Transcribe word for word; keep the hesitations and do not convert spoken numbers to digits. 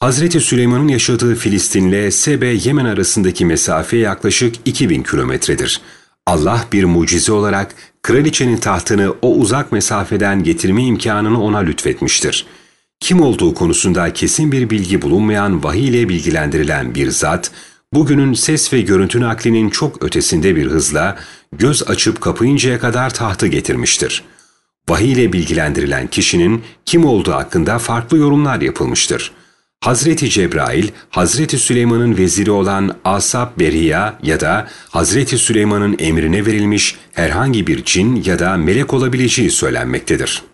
Hazreti Süleyman'ın yaşadığı Filistin'le Sebe, Yemen arasındaki mesafe yaklaşık iki bin kilometredir. Allah bir mucize olarak kraliçenin tahtını o uzak mesafeden getirme imkanını ona lütfetmiştir. Kim olduğu konusunda kesin bir bilgi bulunmayan vahiy ile bilgilendirilen bir zat, bugünün ses ve görüntü naklinin çok ötesinde bir hızla göz açıp kapayıncaya kadar tahtı getirmiştir. Vahiy ile bilgilendirilen kişinin kim olduğu hakkında farklı yorumlar yapılmıştır. Hazreti Cebrail, Hazreti Süleyman'ın veziri olan Asap Beriya ya da Hazreti Süleyman'ın emrine verilmiş herhangi bir cin ya da melek olabileceği söylenmektedir.